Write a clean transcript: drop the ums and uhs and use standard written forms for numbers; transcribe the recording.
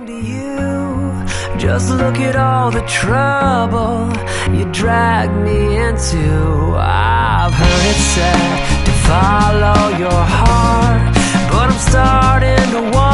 belong to you. Just look at all the trouble you dragged me into. I've heard it said to follow your heart, but I'm starting to wonder